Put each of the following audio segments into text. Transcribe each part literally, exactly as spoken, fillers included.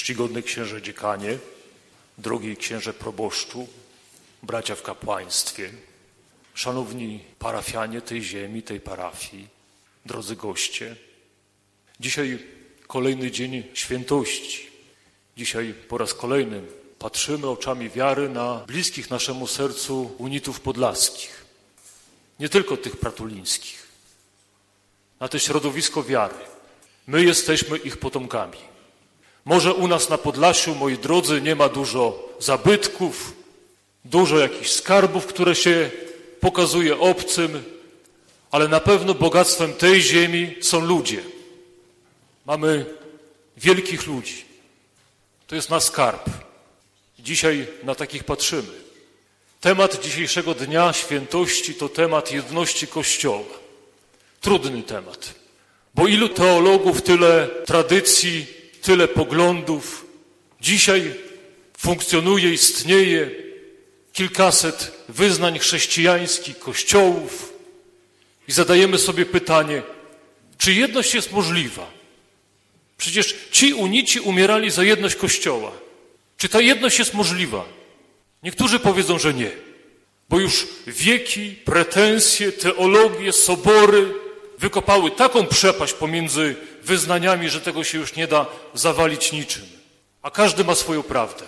czcigodny księże dziekanie, drogi księże proboszczu, bracia w kapłaństwie, szanowni parafianie tej ziemi, tej parafii, drodzy goście. Dzisiaj kolejny dzień świętości. Dzisiaj po raz kolejny patrzymy oczami wiary na bliskich naszemu sercu unitów podlaskich. Nie tylko tych pratulińskich. Na to środowisko wiary. My jesteśmy ich potomkami. Może u nas na Podlasiu, moi drodzy, nie ma dużo zabytków, dużo jakichś skarbów, które się pokazuje obcym, ale na pewno bogactwem tej ziemi są ludzie. Mamy wielkich ludzi. To jest nasz skarb. Dzisiaj na takich patrzymy. Temat dzisiejszego dnia świętości to temat jedności Kościoła. Trudny temat, bo ilu teologów, tyle tradycji, tyle poglądów. Dzisiaj funkcjonuje, istnieje kilkaset wyznań chrześcijańskich, kościołów i zadajemy sobie pytanie, czy jedność jest możliwa? Przecież ci unici umierali za jedność Kościoła. Czy ta jedność jest możliwa? Niektórzy powiedzą, że nie, bo już wieki, pretensje, teologie, sobory wykopały taką przepaść pomiędzy wyznaniami, że tego się już nie da zawalić niczym. A każdy ma swoją prawdę.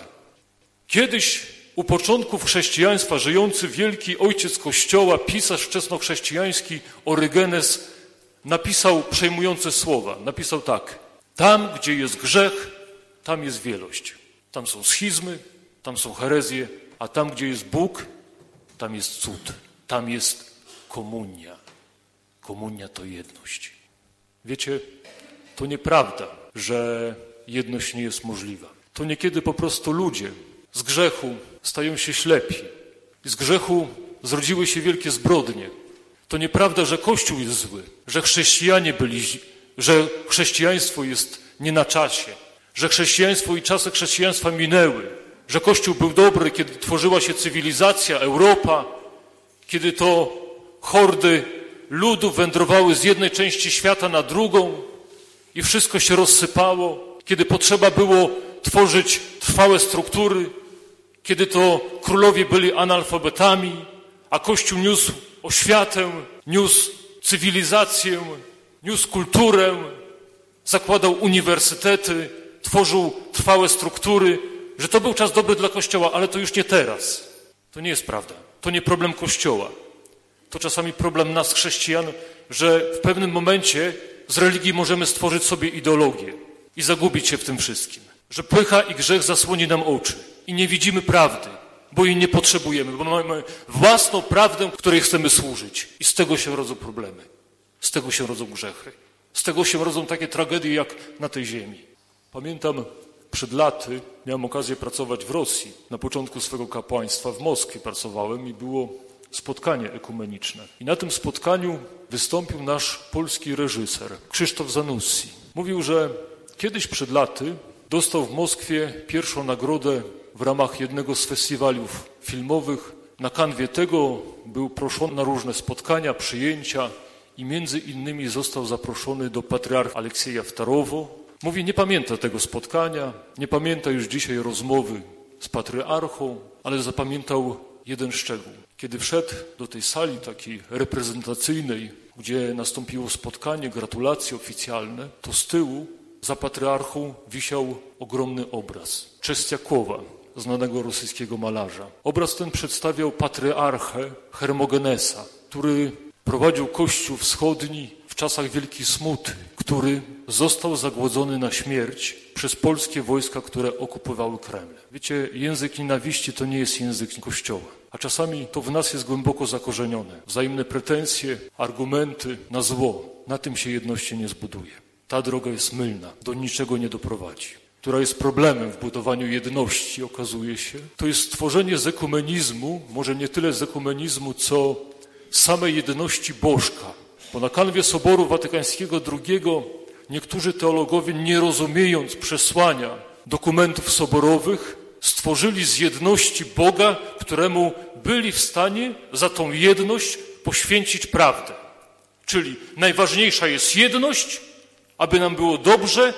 Kiedyś u początków chrześcijaństwa żyjący wielki ojciec Kościoła, pisarz wczesnochrześcijański Orygenes napisał przejmujące słowa. Napisał tak: tam, gdzie jest grzech, tam jest wielość. Tam są schizmy, tam są herezje, a tam, gdzie jest Bóg, tam jest cud. Tam jest komunia. Komunia to jedność. Wiecie, to nieprawda, że jedność nie jest możliwa. To niekiedy po prostu ludzie z grzechu stają się ślepi. Z grzechu zrodziły się wielkie zbrodnie. To nieprawda, że Kościół jest zły, że chrześcijanie byli, że chrześcijaństwo jest nie na czasie, że chrześcijaństwo i czasy chrześcijaństwa minęły, że Kościół był dobry, kiedy tworzyła się cywilizacja, Europa, kiedy to hordy ludów wędrowały z jednej części świata na drugą i wszystko się rozsypało, kiedy potrzeba było tworzyć trwałe struktury, kiedy to królowie byli analfabetami, a Kościół niósł oświatę, niósł cywilizację, niósł kulturę, zakładał uniwersytety, tworzył trwałe struktury, że to był czas dobry dla Kościoła, ale to już nie teraz. To nie jest prawda. To nie problem Kościoła. To czasami problem nas, chrześcijan, że w pewnym momencie z religii możemy stworzyć sobie ideologię i zagubić się w tym wszystkim. Że pycha i grzech zasłoni nam oczy i nie widzimy prawdy, bo jej nie potrzebujemy, bo mamy własną prawdę, której chcemy służyć. I z tego się rodzą problemy. Z tego się rodzą grzechy. Z tego się rodzą takie tragedie jak na tej ziemi. Pamiętam, przed laty miałem okazję pracować w Rosji. Na początku swego kapłaństwa w Moskwie pracowałem i było spotkanie ekumeniczne. I na tym spotkaniu wystąpił nasz polski reżyser, Krzysztof Zanussi. Mówił, że kiedyś przed laty dostał w Moskwie pierwszą nagrodę w ramach jednego z festiwaliów filmowych. Na kanwie tego był proszony na różne spotkania, przyjęcia i między innymi został zaproszony do patriarcha Aleksieja Wtarowo. Mówi, nie pamięta tego spotkania, nie pamięta już dzisiaj rozmowy z patriarchą, ale zapamiętał jeden szczegół. Kiedy wszedł do tej sali takiej reprezentacyjnej, gdzie nastąpiło spotkanie, gratulacje oficjalne, to z tyłu za patriarchą wisiał ogromny obraz Trzestiakowa, znanego rosyjskiego malarza. Obraz ten przedstawiał patriarchę Hermogenesa, który prowadził Kościół wschodni w czasach wielkiej smuty, który został zagłodzony na śmierć przez polskie wojska, które okupowały Kreml. Wiecie, język nienawiści to nie jest język Kościoła, a czasami to w nas jest głęboko zakorzenione. Wzajemne pretensje, argumenty na zło. Na tym się jedności nie zbuduje. Ta droga jest mylna, do niczego nie doprowadzi. Która jest problemem w budowaniu jedności, okazuje się, to jest stworzenie z ekumenizmu, może nie tyle z ekumenizmu, co samej jedności bożka. Bo na kanwie Soboru Watykańskiego drugiego niektórzy teologowie, nie rozumiejąc przesłania dokumentów soborowych, stworzyli z jedności Boga, któremu byli w stanie za tą jedność poświęcić prawdę. Czyli najważniejsza jest jedność, aby nam było dobrze,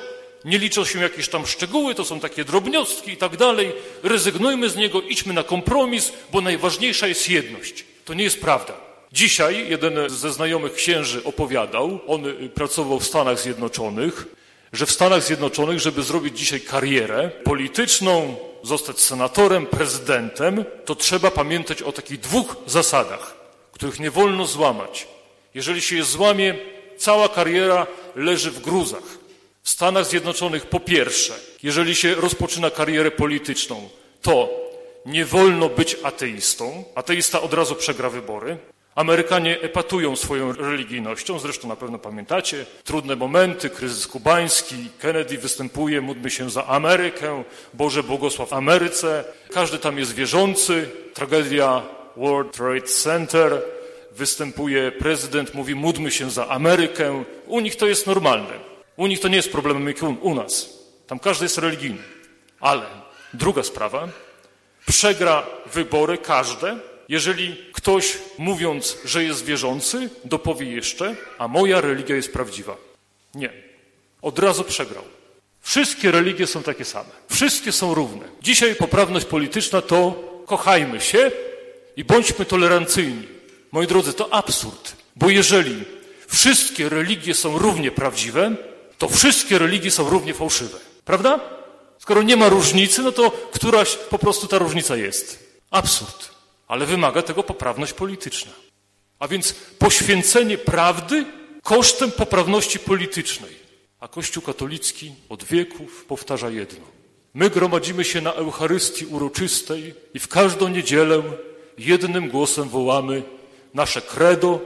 nie liczą się jakieś tam szczegóły, to są takie drobnostki i tak dalej. Rezygnujmy z niego, idźmy na kompromis, bo najważniejsza jest jedność. To nie jest prawda. Dzisiaj jeden ze znajomych księży opowiadał, on pracował w Stanach Zjednoczonych, że w Stanach Zjednoczonych, żeby zrobić dzisiaj karierę polityczną, zostać senatorem, prezydentem, to trzeba pamiętać o takich dwóch zasadach, których nie wolno złamać. Jeżeli się je złamie, cała kariera leży w gruzach. W Stanach Zjednoczonych po pierwsze, jeżeli się rozpoczyna karierę polityczną, to nie wolno być ateistą. Ateista od razu przegra wybory. Amerykanie epatują swoją religijnością, zresztą na pewno pamiętacie. Trudne momenty, kryzys kubański, Kennedy występuje, módlmy się za Amerykę, Boże błogosław Ameryce. Każdy tam jest wierzący. Tragedia World Trade Center. Występuje prezydent, mówi módlmy się za Amerykę. U nich to jest normalne. U nich to nie jest problemem jak u nas. Tam każdy jest religijny. Ale druga sprawa, przegra wybory każde, jeżeli ktoś, mówiąc, że jest wierzący, dopowie jeszcze, a moja religia jest prawdziwa. Nie. Od razu przegrał. Wszystkie religie są takie same. Wszystkie są równe. Dzisiaj poprawność polityczna to kochajmy się i bądźmy tolerancyjni. Moi drodzy, to absurd. Bo jeżeli wszystkie religie są równie prawdziwe, to wszystkie religie są równie fałszywe. Prawda? Skoro nie ma różnicy, no to któraś po prostu ta różnica jest. Absurd. Ale wymaga tego poprawność polityczna. A więc poświęcenie prawdy kosztem poprawności politycznej. A Kościół katolicki od wieków powtarza jedno. My gromadzimy się na Eucharystii uroczystej i w każdą niedzielę jednym głosem wołamy nasze credo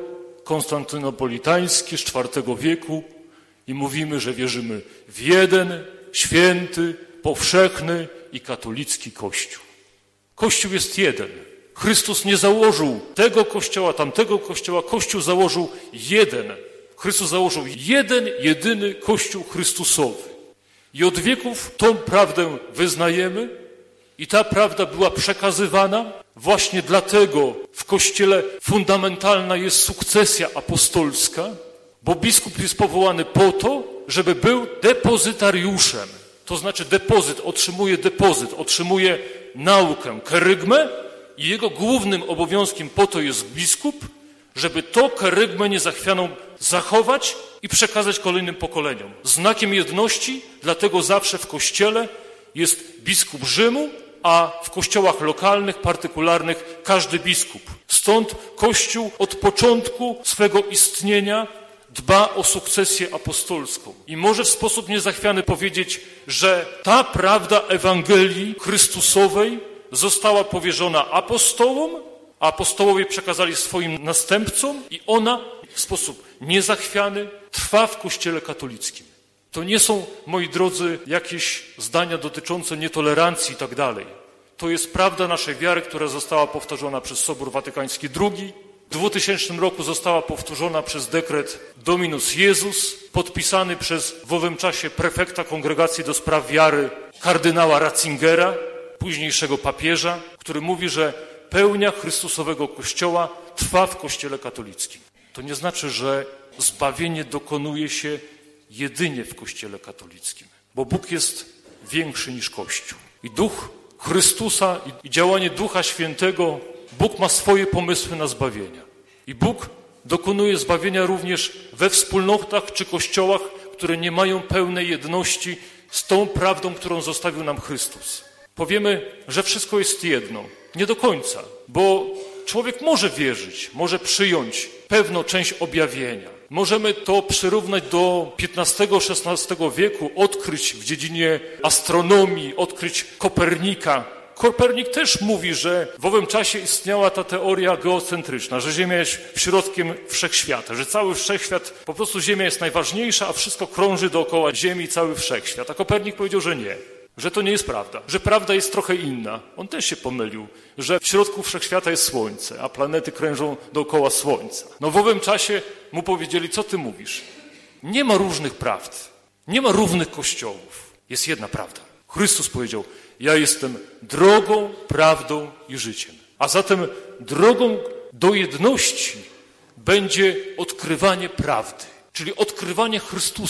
konstantynopolitańskie z czwartego wieku i mówimy, że wierzymy w jeden, święty, powszechny i katolicki Kościół. Kościół jest jeden. Chrystus nie założył tego kościoła, tamtego kościoła. Kościół założył jeden. Chrystus założył jeden, jedyny Kościół Chrystusowy. I od wieków tą prawdę wyznajemy i ta prawda była przekazywana. Właśnie dlatego w Kościele fundamentalna jest sukcesja apostolska, bo biskup jest powołany po to, żeby był depozytariuszem. To znaczy depozyt, otrzymuje depozyt, otrzymuje naukę, kerygmę i jego głównym obowiązkiem po to jest biskup, żeby to kerygmę niezachwianą zachować i przekazać kolejnym pokoleniom. Znakiem jedności, dlatego zawsze w Kościele jest biskup Rzymu, a w kościołach lokalnych, partykularnych każdy biskup. Stąd Kościół od początku swego istnienia dba o sukcesję apostolską. I może w sposób niezachwiany powiedzieć, że ta prawda Ewangelii Chrystusowej została powierzona apostołom, a apostołowie przekazali swoim następcom i ona w sposób niezachwiany trwa w Kościele katolickim. To nie są, moi drodzy, jakieś zdania dotyczące nietolerancji i tak dalej. To jest prawda naszej wiary, która została powtarzana przez Sobór Watykański drugi. W dwutysięcznym roku została powtórzona przez dekret Dominus Iesus, podpisany przez w owym czasie prefekta Kongregacji do Spraw Wiary kardynała Ratzingera, późniejszego papieża, który mówi, że pełnia Chrystusowego Kościoła trwa w Kościele katolickim. To nie znaczy, że zbawienie dokonuje się jedynie w Kościele katolickim, bo Bóg jest większy niż Kościół. I Duch Chrystusa i działanie Ducha Świętego, Bóg ma swoje pomysły na zbawienia. I Bóg dokonuje zbawienia również we wspólnotach czy kościołach, które nie mają pełnej jedności z tą prawdą, którą zostawił nam Chrystus. Powiemy, że wszystko jest jedno. Nie do końca, bo człowiek może wierzyć, może przyjąć pewną część objawienia. Możemy to przyrównać do piętnastego szesnastego wieku, odkryć w dziedzinie astronomii, odkryć Kopernika. Kopernik też mówi, że w owym czasie istniała ta teoria geocentryczna, że Ziemia jest środkiem wszechświata, że cały wszechświat, po prostu Ziemia jest najważniejsza, a wszystko krąży dookoła Ziemi, cały wszechświat. A Kopernik powiedział, że nie, że to nie jest prawda, że prawda jest trochę inna. On też się pomylił, że w środku wszechświata jest Słońce, a planety krążą dookoła Słońca. No w owym czasie mu powiedzieli, co ty mówisz? Nie ma różnych prawd, nie ma równych kościołów. Jest jedna prawda. Chrystus powiedział, ja jestem drogą, prawdą i życiem. A zatem drogą do jedności będzie odkrywanie prawdy, czyli odkrywanie Chrystusa.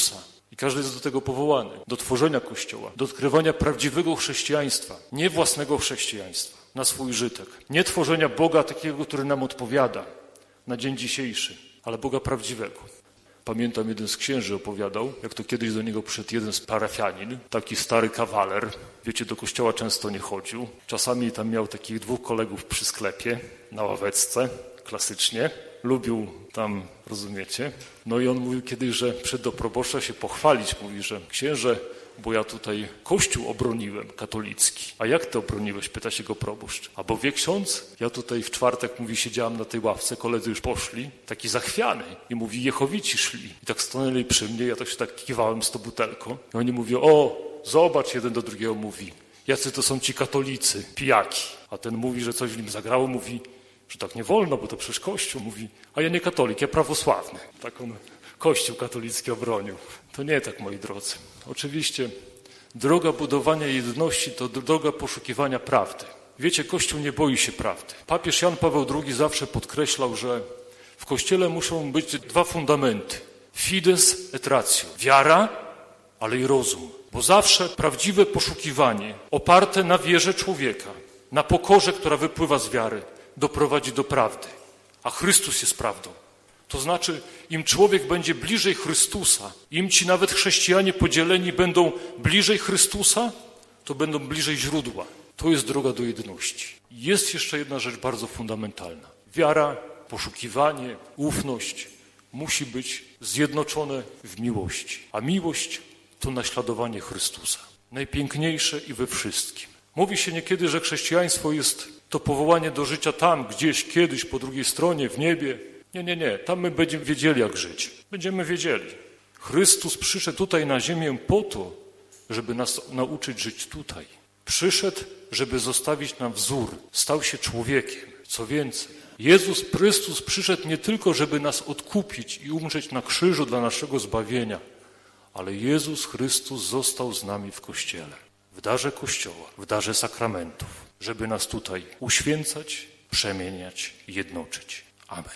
I każdy jest do tego powołany, do tworzenia Kościoła, do odkrywania prawdziwego chrześcijaństwa, nie własnego chrześcijaństwa, na swój żytek. Nie tworzenia Boga takiego, który nam odpowiada na dzień dzisiejszy, ale Boga prawdziwego. Pamiętam, jeden z księży opowiadał, jak to kiedyś do niego przyszedł jeden z parafianin, taki stary kawaler. Wiecie, do kościoła często nie chodził. Czasami tam miał takich dwóch kolegów przy sklepie, na ławeczce, klasycznie. Lubił tam, rozumiecie. No i on mówił kiedyś, że przyszedł do proboszcza się pochwalić. Mówi, że księże, bo ja tutaj kościół obroniłem, katolicki. A jak ty obroniłeś? Pyta się go proboszcz. A bo wie ksiądz, ja tutaj w czwartek, mówi, siedziałam na tej ławce, koledzy już poszli, taki zachwiany. I mówi, jechowici szli. I tak stanęli przy mnie, ja tak się tak kiwałem z tą butelką. I oni mówią, o, zobacz, jeden do drugiego mówi, jacy to są ci katolicy, pijaki. A ten mówi, że coś w nim zagrało, mówi, że tak nie wolno, bo to przecież kościół. Mówi, a ja nie katolik, ja prawosławny. Tak on kościół katolicki obronił. To nie tak, moi drodzy. Oczywiście droga budowania jedności to droga poszukiwania prawdy. Wiecie, Kościół nie boi się prawdy. Papież Jan Paweł drugi zawsze podkreślał, że w Kościele muszą być dwa fundamenty. Fides et ratio. Wiara, ale i rozum. Bo zawsze prawdziwe poszukiwanie oparte na wierze człowieka, na pokorze, która wypływa z wiary, doprowadzi do prawdy. A Chrystus jest prawdą. To znaczy, im człowiek będzie bliżej Chrystusa, im ci nawet chrześcijanie podzieleni będą bliżej Chrystusa, to będą bliżej źródła. To jest droga do jedności. Jest jeszcze jedna rzecz bardzo fundamentalna. Wiara, poszukiwanie, ufność musi być zjednoczone w miłości. A miłość to naśladowanie Chrystusa. Najpiękniejsze i we wszystkim. Mówi się niekiedy, że chrześcijaństwo jest to powołanie do życia tam, gdzieś, kiedyś, po drugiej stronie, w niebie. Nie, nie, nie. Tam my będziemy wiedzieli, jak żyć. Będziemy wiedzieli. Chrystus przyszedł tutaj na ziemię po to, żeby nas nauczyć żyć tutaj. Przyszedł, żeby zostawić nam wzór. Stał się człowiekiem. Co więcej, Jezus Chrystus przyszedł nie tylko, żeby nas odkupić i umrzeć na krzyżu dla naszego zbawienia, ale Jezus Chrystus został z nami w Kościele. W darze Kościoła, w darze sakramentów, żeby nas tutaj uświęcać, przemieniać i jednoczyć. Amen.